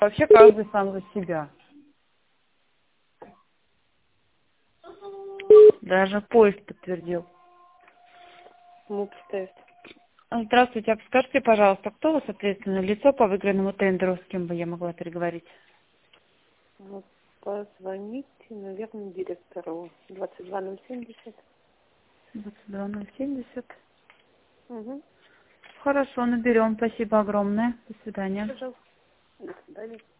Вообще каждый сам за себя. Даже поезд подтвердил. Здравствуйте, а подскажите, пожалуйста, кто вы, соответственно, лицо по выигранному тендеру, с кем бы я могла переговорить? Вот, позвоните, наверное, директору 22070. 22070. Угу. Хорошо, наберем. Спасибо огромное. До свидания. Пожалуйста. До свидания.